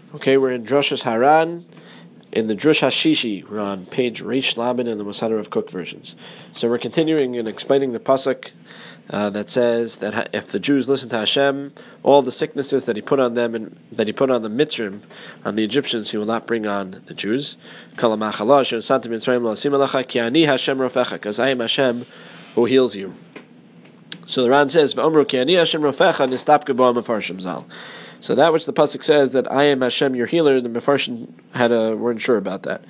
Okay, we're in Drushas Haran, in the Drush Hashishi. We're on page Reish Lamed in the Mosader of Cook versions. So we're continuing and explaining the pasuk that says that if the Jews listen to Hashem, all the sicknesses that He put on them and that He put on the Mitzrim, on the Egyptians, He will not bring on the Jews. Because I am Hashem who heals you. So the Ran says, so that which the pasuk says that I am Hashem your healer, the Mefarshim weren't sure about that.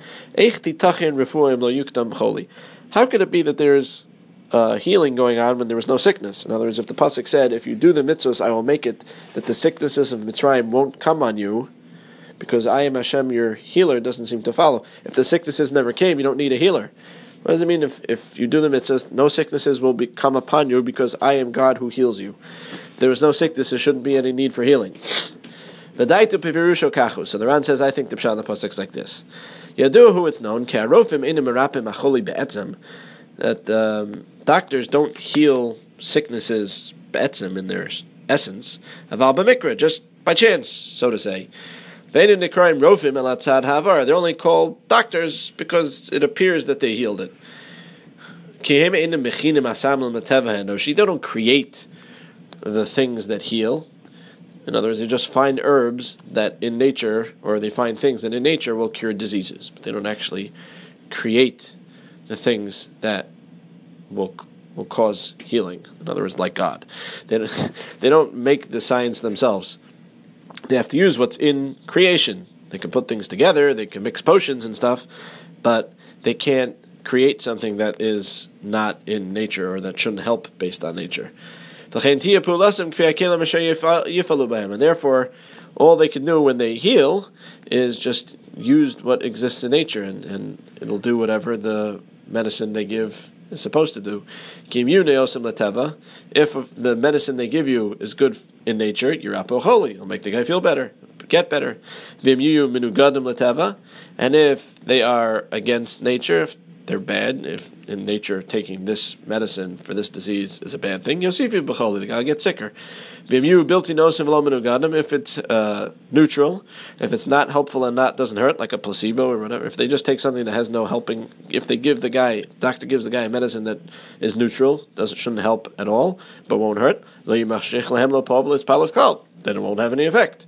How could it be that there's healing going on when there was no sickness? In other words, if the pasuk said, if you do the mitzvahs, I will make it that the sicknesses of Mitzrayim won't come on you, because I am Hashem your healer, doesn't seem to follow. If the sicknesses never came, you don't need a healer. What does it mean if you do the mitzvahs, no sicknesses will come upon you because I am God who heals you? If there was no sickness, there shouldn't be any need for healing. So the Ran says, I think the pshat in the pasuk is like this. Yaduhu, it's known, that doctors don't heal sicknesses be'etzem in their essence, aval b'mikra, just by chance, so to say. They're only called doctors because it appears that they healed it. They don't create the things that heal. In other words, they just find herbs that in nature, or they find things that in nature will cure diseases, but they don't actually create the things that will cause healing. In other words, like God. They don't make the science themselves. They have to use what's in creation. They can put things together, they can mix potions and stuff, but they can't create something that is not in nature or that shouldn't help based on nature. And therefore, all they can do when they heal is just use what exists in nature, and it'll do whatever the medicine they give is supposed to do. If the medicine they give you is good in nature, you're apocholi, it'll make the guy feel better, get better. And if they are against nature, if they're bad, if in nature taking this medicine for this disease is a bad thing, the guy gets sicker. If it's neutral, if it's not helpful and doesn't hurt, like a placebo or whatever, if they just take something that has no helping, if they give doctor gives the guy a medicine that is neutral, shouldn't help at all, but won't hurt, then it won't have any effect.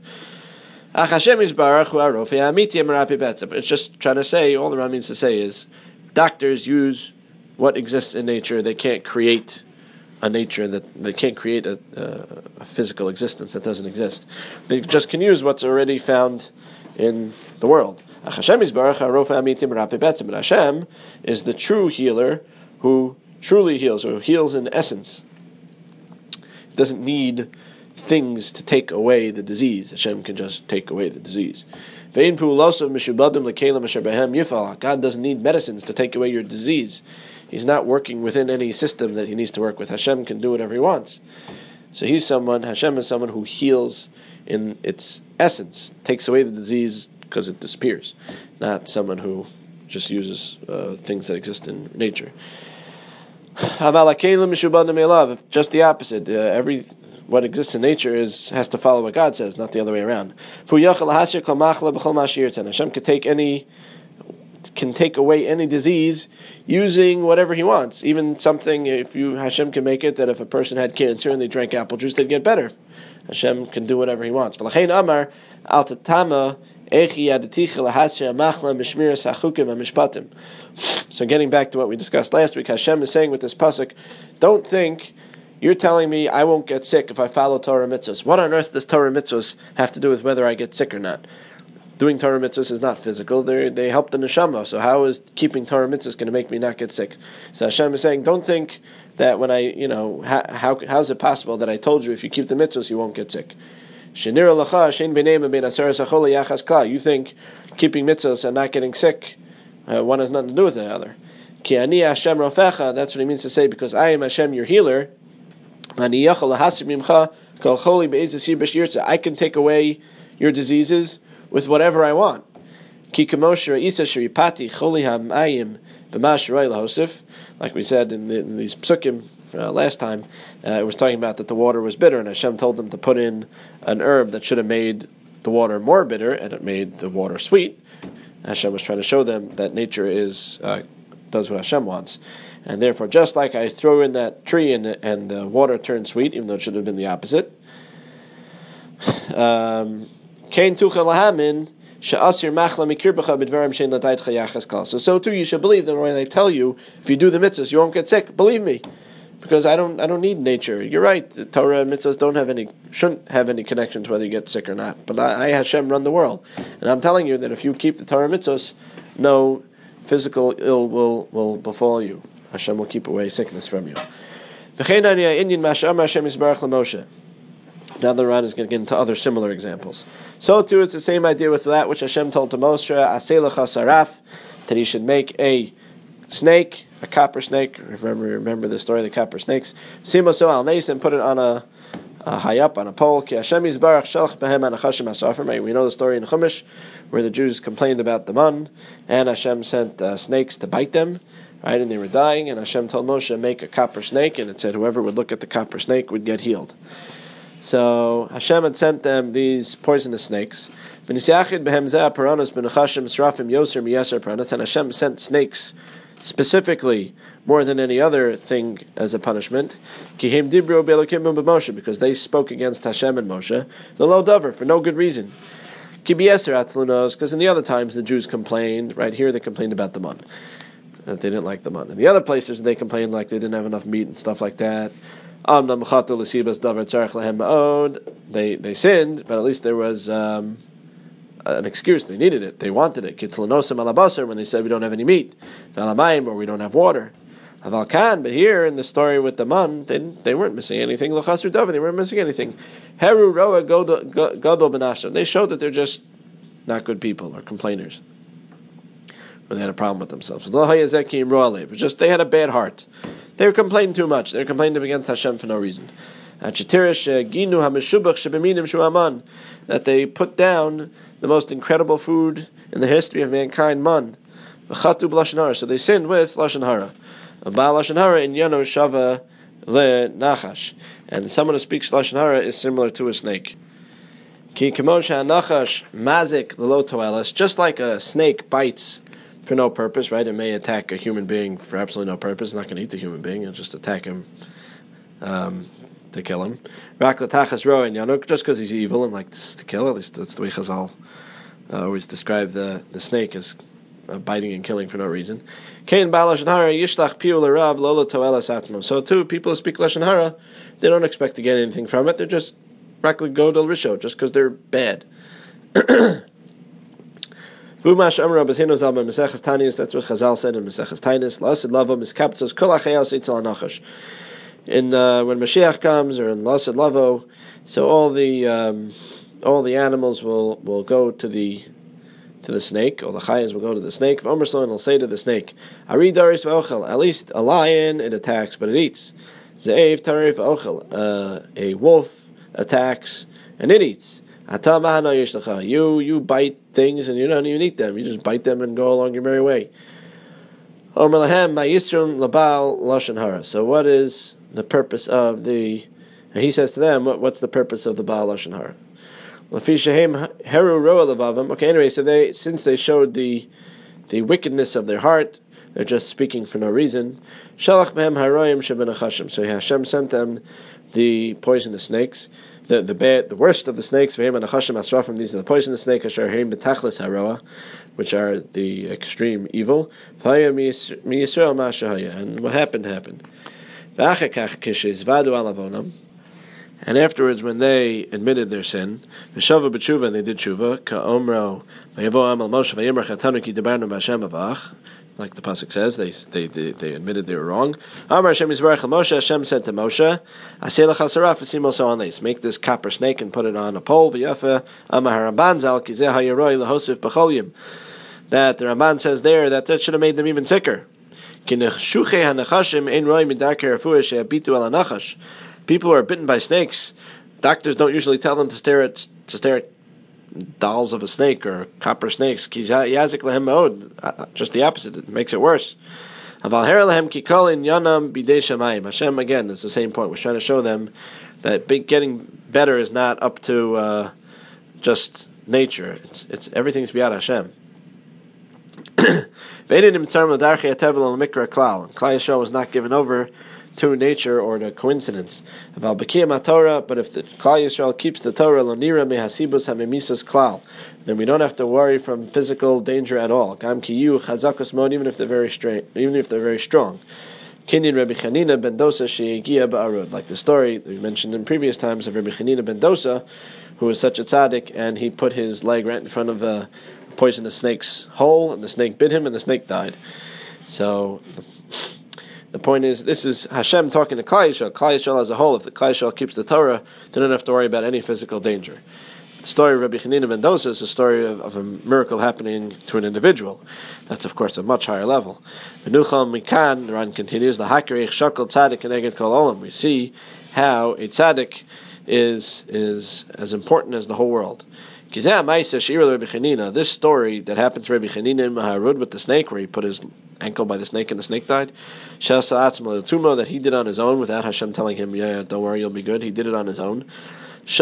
It's just trying to say, all the Ram means to say is, doctors use what exists in nature. They can't create a nature they can't create a physical existence that doesn't exist. They just can use what's already found in the world. But Hashem is the true healer who truly heals, or who heals in essence. He doesn't need things to take away the disease. Hashem can just take away the disease. God doesn't need medicines to take away your disease. He's not working within any system that He needs to work with. Hashem can do whatever He wants. So Hashem is someone who heals in its essence, takes away the disease because it disappears, not someone who just uses things that exist in nature. Just the opposite. What exists in nature has to follow what God says, not the other way around. Hashem can take away any disease using whatever He wants. Even something, Hashem can make it that if a person had cancer and they drank apple juice, they'd get better. Hashem can do whatever He wants. So getting back to what we discussed last week, Hashem is saying with this pasuk, don't think you're telling me I won't get sick if I follow Torah mitzvahs. What on earth does Torah mitzvahs have to do with whether I get sick or not? Doing Torah mitzvahs is not physical. They help the neshama. So how is keeping Torah mitzvahs going to make me not get sick? So Hashem is saying, don't think that when how's it possible that I told you if you keep the mitzvahs you won't get sick? You think keeping mitzvahs and not getting sick, one has nothing to do with the other. That's what He means to say, because I am Hashem your healer. I can take away your diseases with whatever I want. Like we said in these psukim last time, it was talking about that the water was bitter, and Hashem told them to put in an herb that should have made the water more bitter and it made the water sweet. Hashem was trying to show them that nature does what Hashem wants. And therefore, just like I throw in that tree and the water turns sweet, even though it should have been the opposite. So too you should believe that when I tell you, if you do the mitzvahs, you won't get sick. Believe me. Because I don't need nature. You're right. The Torah and mitzvahs shouldn't have any connection to whether you get sick or not. But I Hashem, run the world, and I'm telling you that if you keep the Torah and mitzvahs, no physical ill will befall you. Hashem will keep away sickness from you. Now the Ran is going to get into other similar examples. So too, it's the same idea with that which Hashem told to Moshe, Aselecha saraf, that he should make a snake, a copper snake. Remember the story of the copper snakes. Simoso al nes, and put it on a high up on a pole. Ki Hashem yizbarach shalach behem anachashim asafim. We know the story in Chumash where the Jews complained about the man, and Hashem sent snakes to bite them. Right, and they were dying, and Hashem told Moshe, make a copper snake, and it said whoever would look at the copper snake would get healed. So Hashem had sent them these poisonous snakes. And Hashem sent snakes specifically more than any other thing as a punishment, because they spoke against Hashem and Moshe, the low dover, for no good reason. Because in the other times the Jews complained, right here they complained about the man, that they didn't like the man. In the other places they complained like they didn't have enough meat and stuff like that. They sinned, but at least there was an excuse. They needed it. They wanted it. When they said we don't have any meat, or we don't have water. But here in the story with the man, they weren't missing anything. They weren't missing anything. They showed that they're just not good people or complainers, or they had a problem with themselves. But just they had a bad heart. They were complaining too much. They were complaining against Hashem for no reason. That they put down the most incredible food in the history of mankind, man. So they sinned with lashon hara. Lashon hara in yano shava le nachash, and someone who speaks lashon hara is similar to a snake. Ki kamosha nachash mazik lo toelas, just like a snake bites for no purpose, right? It may attack a human being for absolutely no purpose. It's not going to eat the human being; it'll just attack him to kill him. Just because he's evil and likes to kill. At least that's the way Chazal always describe the snake as biting and killing for no reason. So too, people who speak lashon hara, they don't expect to get anything from it. They're just godol risho, just because they're bad. That's what Chazal said in Maseches Tainis. When Mashiach comes, or in Lasid Lavo, so all the animals will go to the snake, or the chayas will go to the snake. V'omer Sloan will say to the snake, "Ari daris v'ochel." At least a lion, it attacks, but it eats. Ze'ev tarif v'ochel. A wolf attacks and it eats. You bite things and you don't even eat them. You just bite them and go along your merry way. So what is the purpose of the? And he says to them, what's the purpose of the Baal Lashon Hara? Okay, anyway, so since they showed the wickedness of their heart, they're just speaking for no reason. So Hashem sent them the poisonous snakes, the worst of the snakes. These are the poisonous snakes, which are the extreme evil. And what happened. And afterwards, when they admitted their sin, and they did tshuva, like the pasuk says, they admitted they were wrong. Hashem said to Moshe, make this copper snake and put it on a pole. That the Ramban says there that should have made them even sicker. People who are bitten by snakes, doctors don't usually tell them to stare at dolls of a snake or copper snakes. Just the opposite, it makes it worse. Hashem, again, it's the same point. We're trying to show them that getting better is not up to just nature. It's everything's beyond Hashem. Klal Yisrael was not given over to nature or to coincidence. But if the Klal Yisrael keeps the Torah, then we don't have to worry from physical danger at all. Even if they're very strong. Kinyan Rabbi Chanina ben Dosa she'egia ba'arud, like the story that we mentioned in previous times of Rabbi Chanina ben Dosa, who was such a tzaddik, and he put his leg right in front of a poisonous snake's hole, and the snake bit him, and the snake died. So the point is, this is Hashem talking to Klal Yisrael as a whole. If the Klal Yisrael keeps the Torah, they don't have to worry about any physical danger. The story of Rabbi Chanina ben Dosa is a story of a miracle happening to an individual. That's, of course, a much higher level. Menuchal Mikan, the Ran continues, the Hakerich Shakal Tzaddik Keneged Kol Olam. We see how a tzaddik is as important as the whole world. This story that happened to Rabbi Chanina in Maharud with the snake, where he put his ankle by the snake and the snake died, that he did on his own without Hashem telling him, yeah, don't worry, you'll be good. He did it on his own. It's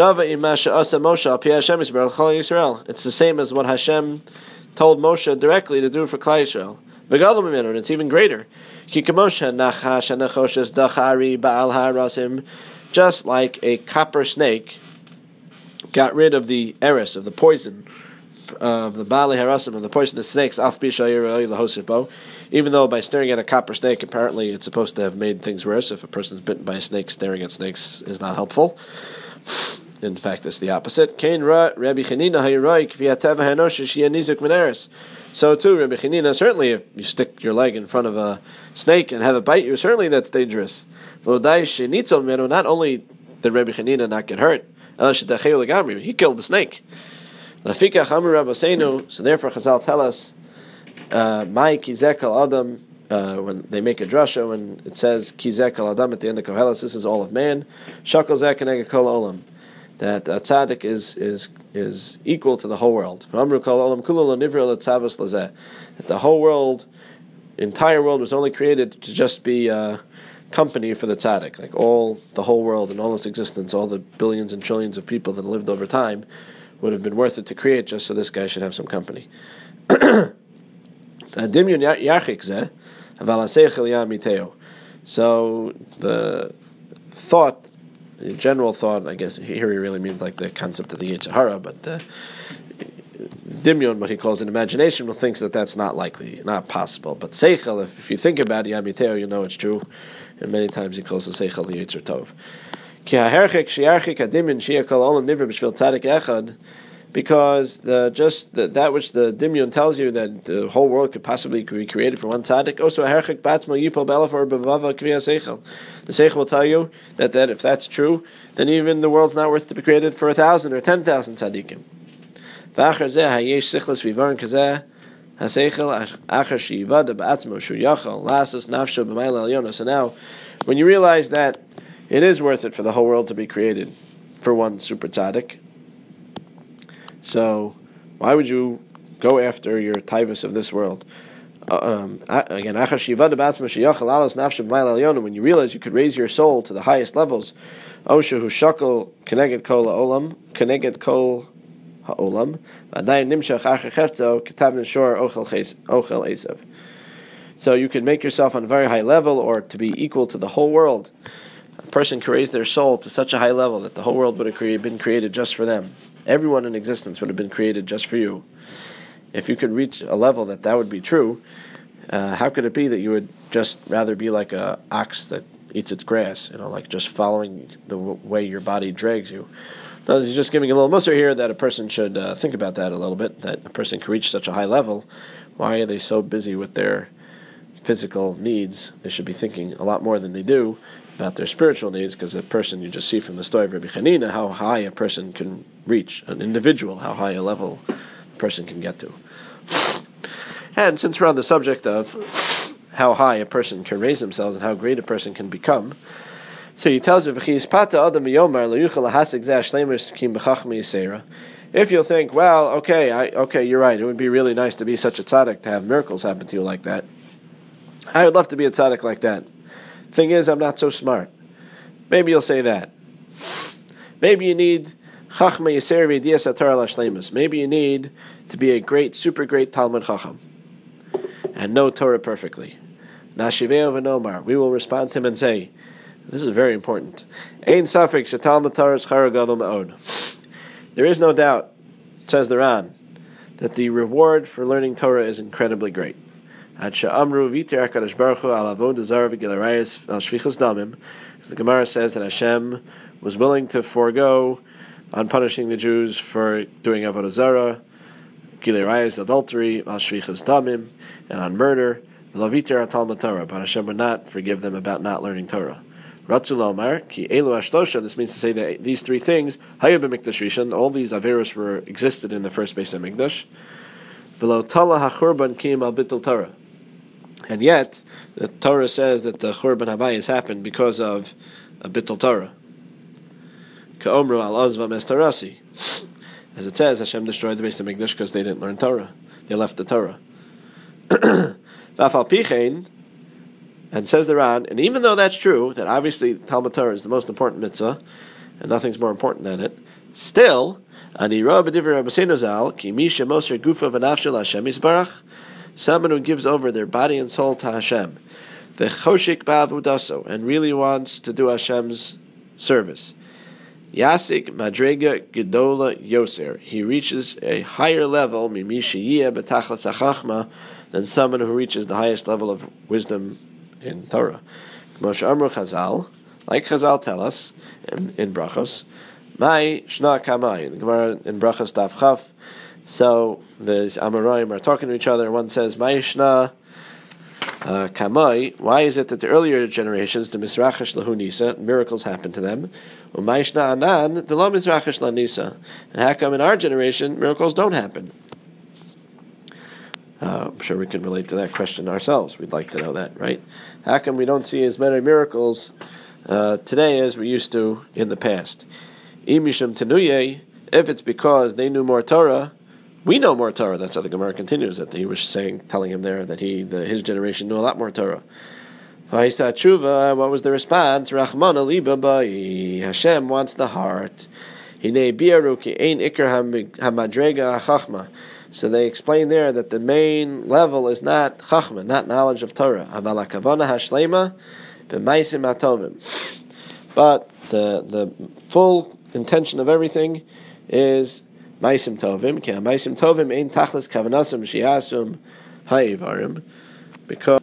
the same as what Hashem told Moshe directly to do for Klal Yisrael. And it's even greater. Just like a copper snake got rid of the eris, of the poison, of the Baalei Harasim, of the poisonous snakes, even though by staring at a copper snake, apparently it's supposed to have made things worse. If a person's bitten by a snake, staring at snakes is not helpful. In fact, it's the opposite. So too, Rabbi Chanina, certainly if you stick your leg in front of a snake and have it bite you, certainly that's dangerous. Not only did Rabbi Chanina not get hurt, he killed the snake. So therefore Chazal tell us, when they make a drasha, when it says Kizek al Adam at the end of Koheles, this is all of man. Shakal Zek Keneged Kol Olam, that a tzaddik is equal to the whole world. That the whole world, entire world, was only created to just be company for the tzaddik. Like the whole world and all its existence, all the billions and trillions of people that lived over time, would have been worth it to create just so this guy should have some company. So the thought, the general thought, I guess here he really means like the concept of the Yetzer Hara, but the Dimyon, what he calls an imagination, will think that that's not likely, not possible. But Seichel, if you think about it, Yamiteo, you know it's true. And many times he calls the Seichel the Yetzer Tov. Because that which the Dimyon tells you, that the whole world could possibly be created for one tzaddik, also the Seichel will tell you that if that's true, then even the world's not worth to be created for 1,000 or 10,000 tzaddikim. So now, when you realize that it is worth it for the whole world to be created for one super tzaddik, so why would you go after your taivas of this world? Again, when you realize you could raise your soul to the highest levels, so you could make yourself on a very high level, or to be equal to the whole world. A person could raise their soul to such a high level that the whole world would have been created just for them. Everyone in existence would have been created just for you. If you could reach a level that would be true, how could it be that you would just rather be like a ox that eats its grass, like just following the way your body drags you? No, he's just giving a little musar here that a person should think about that a little bit, that a person can reach such a high level. Why are they so busy with their physical needs? They should be thinking a lot more than they do about their spiritual needs, because a person, you just see from the story of Rabbi Chanina how high a person can reach, an individual, how high a level a person can get to. And since we're on the subject of how high a person can raise themselves and how great a person can become, so he tells you, if you'll think, well, okay, you're right, it would be really nice to be such a tzaddik, to have miracles happen to you like that. I would love to be a tzaddik like that. Thing is, I'm not so smart. Maybe you'll say that. Maybe you need Chachma Yisera v'Yedias HaTorah L'Shleimus. Maybe you need to be a great, super great Talmud Chacham and know Torah perfectly. Nashiveo v'nomar. We will respond to him and say, this is very important. Ein safek shetalmud Torah schar gadol me'od. There is no doubt, says the Ran, that the reward for learning Torah is incredibly great. Ad she'amru v'iter HaKadosh Baruch Hu al avodah zarah v'gilui arayos al shfichus damim. The Gemara says that Hashem was willing to forego on punishing the Jews for doing avodah zarah, gilui arayos, adultery, al shfichus damim, and on murder. V'lo Talmud Torah, but Hashem would not forgive them about not learning Torah. Ratzu lomar ki elu ashlosha. This means to say that these three things, hayu b'mikdash rishon, all these averus were existed in the first Beis Hamikdash. V'lo tala hachurban kiyim al bittul Torah, and yet the Torah says that the churban habayis happened because of a bittul Torah. Ka'omru al ozva mestarasi, as it says, Hashem destroyed the Beis Hamikdash because they didn't learn Torah. They left the Torah. V'afal pichein. And says the Ran, and even though that's true, that obviously Talmud Torah is the most important mitzvah, and nothing's more important than it, still, someone who gives over their body and soul to Hashem, the choshik ba'avudaso, and really wants to do Hashem's service, Yasik madrega gedola yoser, he reaches a higher level than someone who reaches the highest level of wisdom in Torah. Moshe Amru Chazal, like Chazal tell us in Brachos, Mai Shna Kamai, the Gemara in Brachos Daf Chaf. So the Amoraim are talking to each other. One says, Mai Shna Kamai, why is it that the earlier generations, the Misrachash Lahu Nisa, miracles happened to them? Mai Shna Anan, the Lo Misrachash Lahu Nisa. And how come in our generation miracles don't happen? I'm sure we can relate to that question ourselves. We'd like to know that, right? How come we don't see as many miracles today as we used to in the past? Imishum tenuye, if it's because they knew more Torah, we know more Torah. That's how the Gemara continues. That he was telling him there that his generation knew a lot more Torah. V'haisa tshuva, what was the response? Rachmana liba bai, Hashem wants the heart. Hinei biaru ki ein ikar hamadrega hachachma. So they explain there that the main level is not chachma, not knowledge of Torah. Aval hakavana hashlema b'maisim hatovim. But the full intention of everything is maisim tovim. Ki maisim tovim ein tachlis kavanasim shiasum ha'ivarim. Because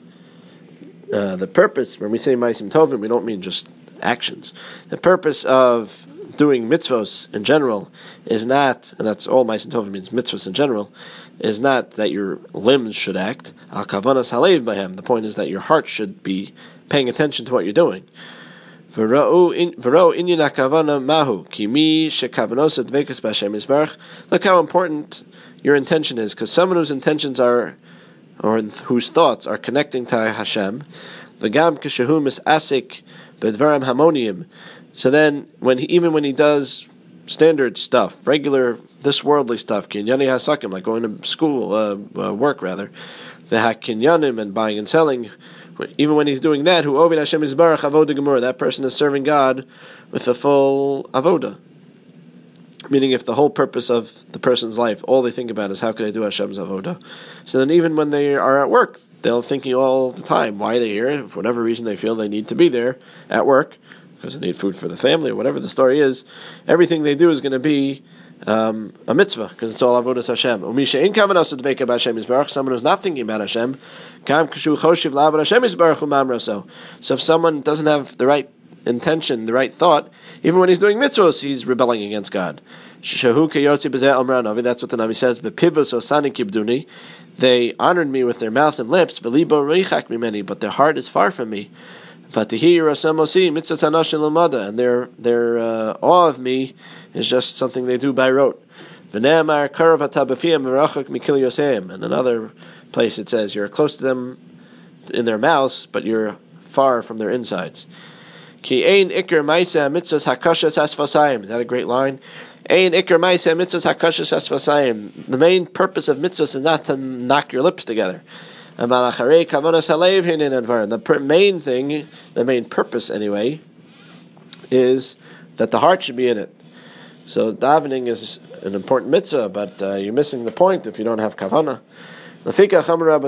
the purpose, when we say maisim tovim, we don't mean just actions. The purpose of doing mitzvos in general is not, and that's all Ma'asim Tovim means, mitzvos in general, is not that your limbs should act. Al kavanas halev b'hem. The point is that your heart should be paying attention to what you're doing. V'ro inyan hakavana mahu ki mi shekavanos advekas b'Hashem yisbarach. Look how important your intention is, because someone whose intentions are, or whose thoughts are connecting to Hashem, v'gam kishehu misasik b'dvarim hamoniim. So then, even when he does standard stuff, regular, this worldly stuff, kinyani hasakim, like going to school, work rather, the hakinyanim and buying and selling, even when he's doing that, who ovid Hashem yisbarach avoda gemura, that person is serving God with the full avoda. Meaning, if the whole purpose of the person's life, all they think about is how can I do Hashem's avoda, so then even when they are at work, they're thinking all the time why they're here. For whatever reason, they feel they need to be there at work, because they need food for the family, or whatever the story is. Everything they do is going to be a mitzvah, because it's all avodas Hashem. Someone who's not thinking about Hashem, so if someone doesn't have the right intention, the right thought, even when he's doing mitzvahs, he's rebelling against God. That's what the Navi says. They honored me with their mouth and lips, but their heart is far from me. And their awe of me is just something they do by rote. And another place it says, you're close to them in their mouths, but you're far from their insides. Is that a great line? The main purpose of mitzvahs is not to knock your lips together. The main thing, the main purpose anyway, is that the heart should be in it. So davening is an important mitzvah, but you're missing the point if you don't have kavanah. That's why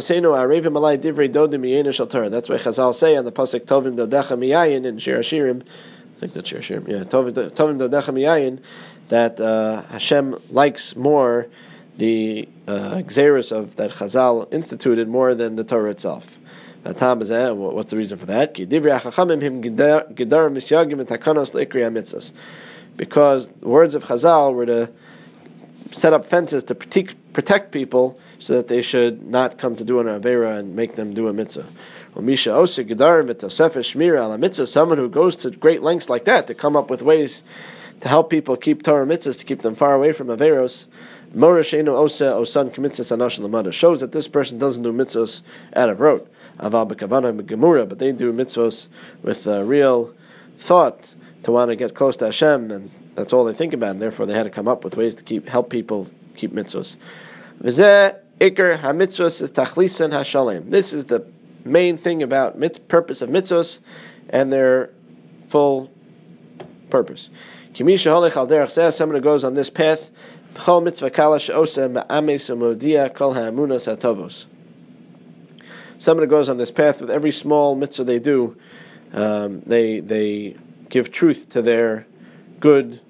Chazal say on the pasuk Tovim Dodecha Miyayin in Shir Hashirim, I think that's Shir Hashirim, Tovim Dodecha Miyayin, that Hashem likes more the Xeris of that Chazal instituted more than the Torah itself. What's the reason for that? Because the words of Chazal were to set up fences to protect people so that they should not come to do an Avera and make them do a mitzvah. Someone who goes to great lengths like that to come up with ways to help people keep Torah mitzvahs, to keep them far away from Averos, shows that this person doesn't do mitzvahs out of rote, but they do mitzvahs with real thought to want to get close to Hashem, and that's all they think about, and therefore they had to come up with ways to help people keep mitzvahs. This is the main thing about purpose of mitzvahs and their full purpose. Someone who goes on this path, someone who goes on this path with every small mitzvah they do, they give truth to their good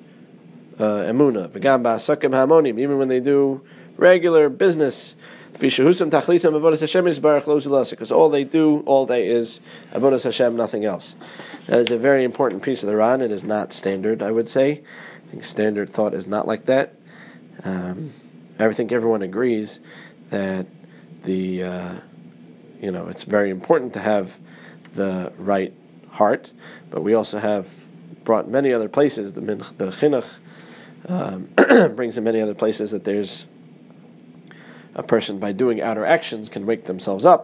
emunah. Even when they do regular business, because all they do all day is avodas Hashem, nothing else. That is a very important piece of the Ran. It is not standard, I would say. I think standard thought is not like that. I think everyone agrees that it's very important to have the right heart, but we also have brought many other places. The Chinuch brings in many other places that there's a person by doing outer actions can wake themselves up.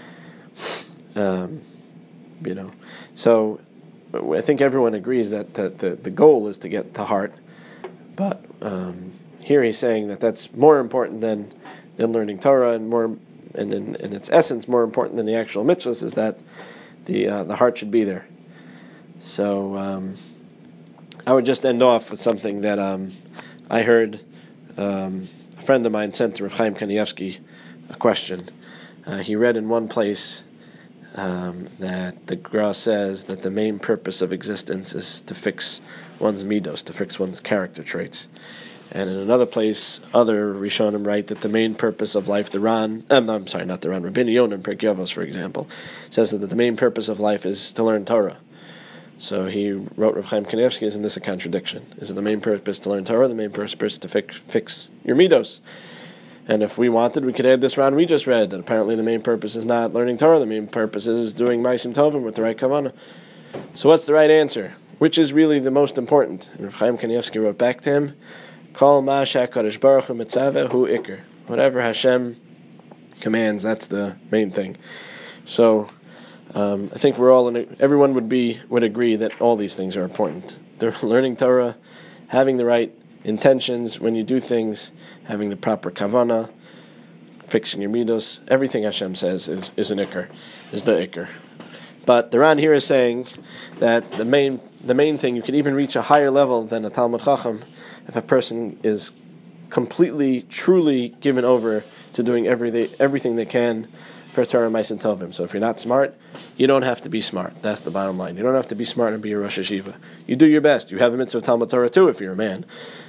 So I think everyone agrees that the goal is to get to heart, but here he's saying that that's more important than learning Torah, and more, and in its essence, more important than the actual mitzvahs is that the heart should be there. So I would just end off with something that I heard. A friend of mine sent to Rav Chaim Kanievsky a question. He read in one place that the Gra says that the main purpose of existence is to fix one's midos, to fix one's character traits. And in another place, other Rishonim write that the main purpose of life, Rabbeinu Yonah in Pirkei Avos, for example, says that the main purpose of life is to learn Torah. So he wrote Rav Chaim Kanievsky, isn't this a contradiction? Is it the main purpose to learn Torah, the main purpose to fix your midos? And if we wanted, we could add this round we just read, that apparently the main purpose is not learning Torah, the main purpose is doing Ma'asim Tovim with the right kavanah. So what's the right answer? Which is really the most important? And Rav Chaim Kanievsky wrote back to him, Kol ma she'HaKadosh Baruch Hu mitzaveh hu ikr. Whatever Hashem commands, that's the main thing. So I think everyone would agree that all these things are important. They're learning Torah, having the right intentions when you do things, having the proper kavanah, fixing your midos. Everything Hashem says is an ikr, is the ikr. But the Ran here is saying that the main thing, you could even reach a higher level than a Talmud Chacham if a person is completely, truly given over to doing everything they can for Torah Ma'asim Tovim. So if you're not smart, you don't have to be smart. That's the bottom line. You don't have to be smart and be a Rosh Hashiva. You do your best. You have a mitzvah of Talmud Torah too if you're a man.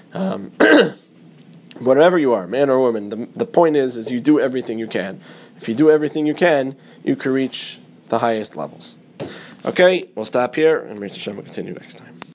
Whatever you are, man or woman, the point is you do everything you can. If you do everything you can reach the highest levels. Okay, we'll stop here, and Mr. Hashem will continue next time.